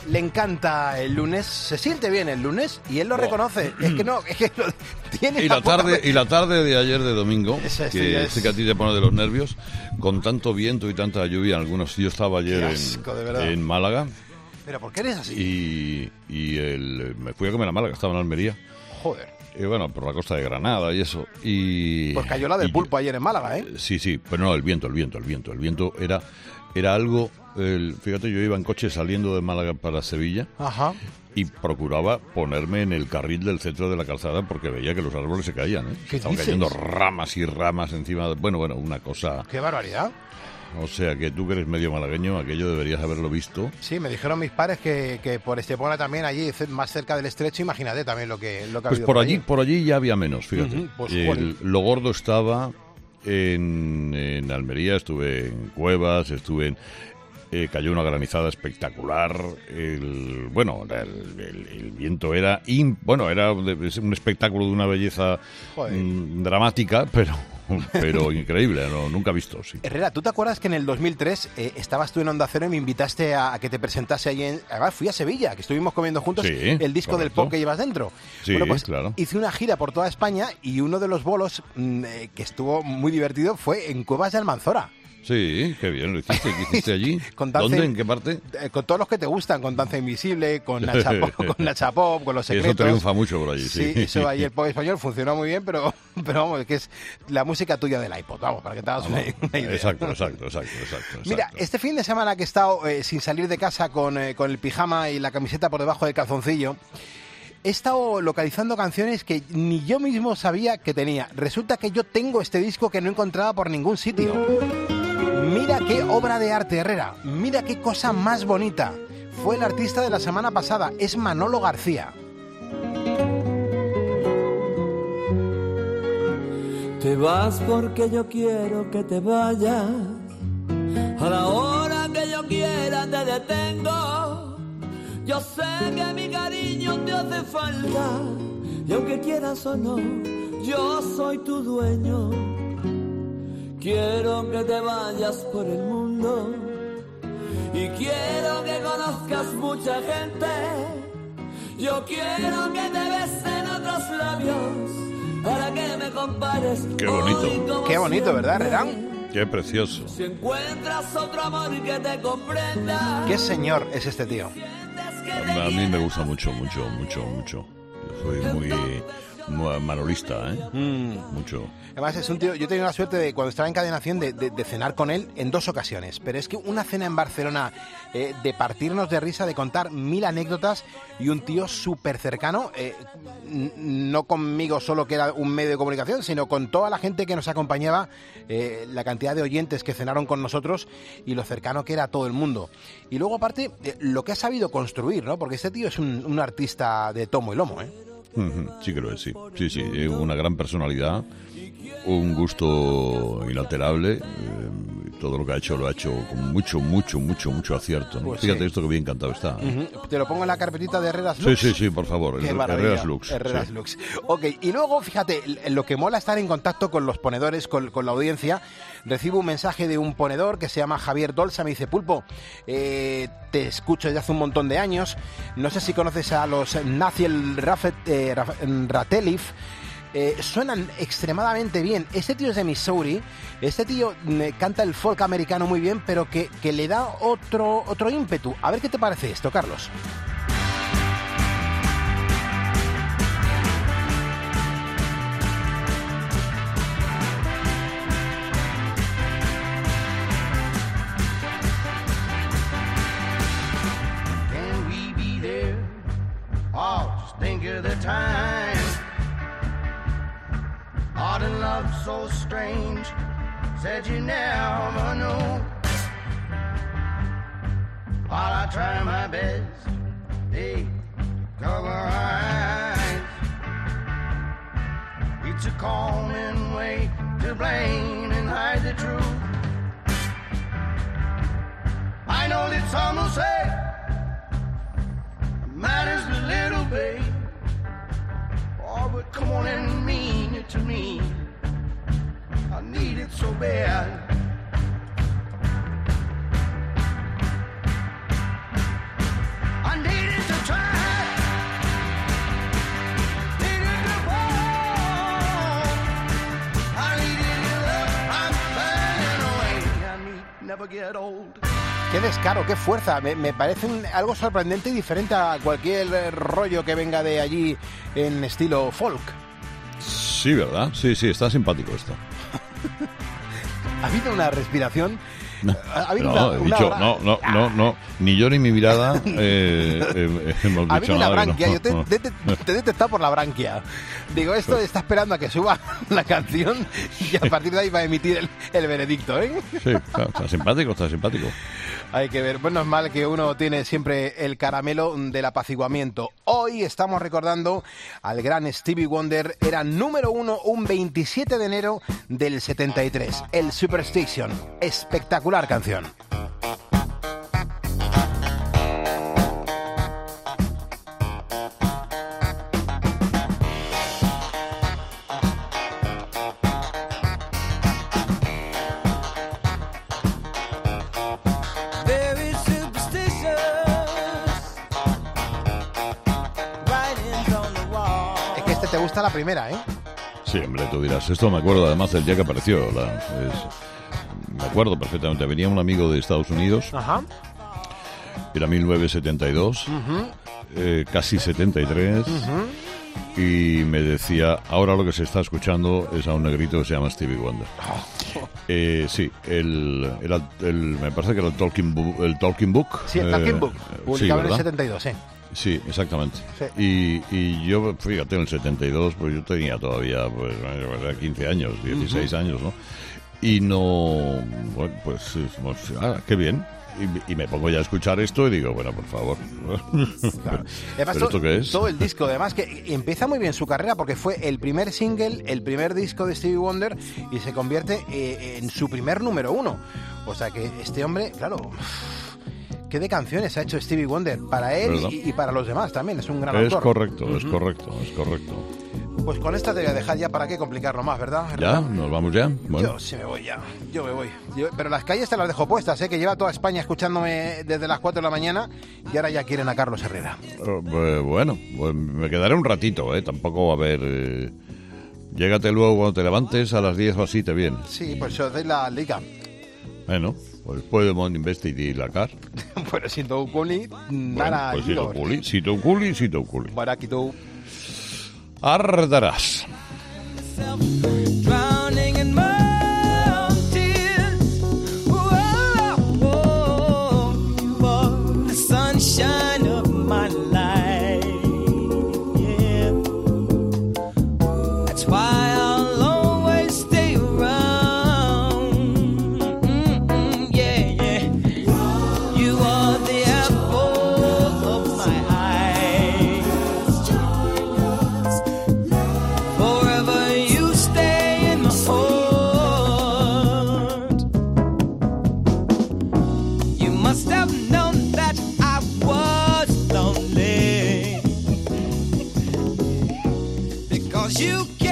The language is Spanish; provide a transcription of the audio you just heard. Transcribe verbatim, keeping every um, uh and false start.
le encanta el lunes, se siente bien el lunes y él lo oh. reconoce. Es que no, es que lo, tiene y la tarde y la tarde de ayer de domingo, Ese, que es... que a ti te pone de los nervios, con tanto viento y tanta lluvia en algunos. Yo estaba ayer asco, en, en Málaga. ¿Pero por qué eres así? Y, y el, me fui a comer a Málaga, estaba en Almería. Joder. Y bueno, por la costa de Granada y eso. Y pues cayó la del y, pulpo ayer en Málaga, ¿eh? Sí, sí, pero no, el viento, el viento, el viento. El viento era, era algo... El, fíjate, yo iba en coche saliendo de Málaga para Sevilla. Ajá. Y procuraba ponerme en el carril del centro de la calzada porque veía que los árboles se caían, ¿eh? ¿Qué Estaban dices? cayendo ramas y ramas encima. De, bueno, bueno, una cosa... ¡Qué barbaridad! O sea, que tú que eres medio malagueño, aquello deberías haberlo visto. Sí, me dijeron mis padres que, que por Estepona también, allí más cerca del estrecho, imagínate también lo que, lo que ha Pues habido por por allí, allí. por allí ya había menos, fíjate. Uh-huh, pues, el, lo gordo estaba en, en Almería, estuve en Cuevas, estuve en... Eh, cayó una granizada espectacular. El, bueno, el, el, el viento era in, bueno, era un espectáculo de una belleza mm, dramática, pero pero increíble, no, nunca visto. Sí. Herrera, ¿tú te acuerdas que en el dos mil tres eh, estabas tú en Onda Cero y me invitaste a, a que te presentase allí en... Además, fui a Sevilla, que estuvimos comiendo juntos sí, el disco correcto. del pop que llevas dentro. Sí, bueno, pues claro. hice una gira por toda España y uno de los bolos mmm, eh, que estuvo muy divertido fue en Cuevas de Almanzora. Sí, qué bien, lo hiciste, ¿qué hiciste allí? Con danza, ¿Dónde? ¿En qué parte? Eh, con todos los que te gustan, con Danza Invisible, con Nacha Pop, con, Nacha Pop, con Los Secretos. Eso triunfa mucho por allí, sí. Sí, eso ahí el pop español funcionó muy bien, pero, pero vamos, que es la música tuya del iPod, vamos, para que te hagas una, una idea. Exacto, exacto, exacto, exacto. Mira, este fin de semana que he estado eh, sin salir de casa con, eh, con el pijama y la camiseta por debajo del calzoncillo, he estado localizando canciones que ni yo mismo sabía que tenía. Resulta que yo tengo este disco que no encontraba por ningún sitio. Mira qué obra de arte, Herrera. Mira qué cosa más bonita. Fue el artista de la semana pasada. Es Manolo García. Te vas porque yo quiero que te vayas. A la hora que yo quiera te detengo. Yo sé que mi cariño te hace falta. Y aunque quieras o no, yo soy tu dueño. Quiero que te vayas por el mundo y quiero que conozcas mucha gente. Yo quiero que te besen otros labios para que me compares. Qué bonito. Qué bonito, ¿verdad, Herrera? Qué precioso. Si encuentras otro amor que te comprenda. Qué señor es este tío. A mí me gusta mucho, mucho, mucho, mucho. Yo soy muy... manolista, ¿eh? Mm. Mucho. Además es un tío, yo he tenido la suerte de cuando estaba en Cadena cien de, de, de cenar con él en dos ocasiones, pero es que una cena en Barcelona eh, de partirnos de risa, de contar mil anécdotas y un tío súper cercano, eh, n- no conmigo solo que era un medio de comunicación, sino con toda la gente que nos acompañaba, eh, la cantidad de oyentes que cenaron con nosotros y lo cercano que era todo el mundo. Y luego aparte, eh, lo que ha sabido construir, ¿no? Porque este tío es un, un artista de tomo y lomo, ¿eh? Sí que lo es, sí. Sí, sí, una gran personalidad, un gusto inalterable. Eh, todo lo que ha hecho lo ha hecho con mucho, mucho, mucho, mucho acierto, ¿no? Pues Fíjate sí. Esto que bien cantado está. ¿eh? Uh-huh. Te lo pongo en la carpetita de Herreras Lux. Sí, sí, sí, por favor. Qué el, maravilla. Herreras Lux. Herreras sí. Lux. Ok, y luego, fíjate, lo que mola estar en contacto con los ponedores, con, con la audiencia. Recibo un mensaje de un ponedor que se llama Javier Dolsa, me dice: Pulpo, eh, te escucho desde hace un montón de años. No sé si conoces a los Naciel Rafet, eh, Ratelif. Eh, suenan extremadamente bien. Este tío es de Missouri. Este tío eh, canta el folk americano muy bien, pero que, que le da otro, otro ímpetu. A ver qué te parece esto, Carlos. Can we be there? Oh, just think of the time. Art and love so strange, said you never know. While I try my best, they cover eyes. It's a common way to blame and hide the truth. I know that some will say matters a little, babe. Oh, but come on and mean it to me. I need it so bad. I Qué descaro, qué fuerza. Me, me parece un, algo sorprendente y diferente a cualquier rollo que venga de allí en estilo folk. Sí, ¿verdad? Sí, sí, está simpático esto. Ha habido una respiración. No, ha habido no, una, he una dicho, bra... no, no, no, no, ni yo ni mi mirada eh, eh, hemos ha dicho habido una nada. branquia, No. yo te, te, te, te he detectado por la branquia. Digo, esto está esperando a que suba la canción y a partir de ahí va a emitir el, el veredicto, ¿eh? Sí, claro, está simpático, está simpático. Hay que ver, bueno, es mal que uno tiene siempre el caramelo del apaciguamiento. Hoy estamos recordando al gran Stevie Wonder, era número uno un veintisiete de enero del setenta y tres, el Superstition, espectacular canción. ¿Te gusta la primera, eh? Sí, hombre, tú dirás. Esto me acuerdo además del día que apareció. La, es, me acuerdo perfectamente. Venía un amigo de Estados Unidos. Ajá. Era mil novecientos setenta y dos. Uh-huh. eh, casi setenta y tres. Uh-huh. Y me decía, ahora lo que se está escuchando es a un negrito que se llama Stevie Wonder. Oh. Eh, sí, el, era el, me parece que era el Talking Book. El Talking Book. Sí, el Talking Book. Publicado sí, en el setenta y dos, eh. Sí, exactamente. Sí. Y, y yo, fíjate, en el setenta y dos, pues yo tenía todavía pues quince años, dieciséis uh-huh. años, ¿no? Y no... Bueno, pues, pues ah, qué bien. Y, y me pongo ya a escuchar esto y digo, bueno, por favor. Claro. ¿Pero todo, esto qué es? Todo el disco, además, que empieza muy bien su carrera porque fue el primer single, el primer disco de Stevie Wonder y se convierte eh, en su primer número uno. O sea que este hombre, claro... ¿Qué de canciones ha hecho Stevie Wonder? Para él y, y para los demás también, es un gran es autor. Correcto, uh-huh. Es correcto, es correcto. Pues con esta te voy a dejar ya, para qué complicarlo más, ¿verdad? ¿Ya? ¿Nos vamos ya? Bueno. Yo sí me voy ya, yo me voy. Yo, pero las calles te las dejo puestas, ¿eh? Que lleva toda España escuchándome desde las cuatro de la mañana y ahora ya quieren a Carlos Herrera. Uh, pues, bueno, pues me quedaré un ratito, ¿eh? Tampoco va a haber... Eh... Llégate luego cuando te levantes a las diez o así, te viene. Sí, pues yo doy la liga. Bueno, pues podemos investigar la car. Bueno, si tu culi, nada. Bueno, pues si tu culi, si tu culi, si tu culi. Para aquí tú. Ardarás. You can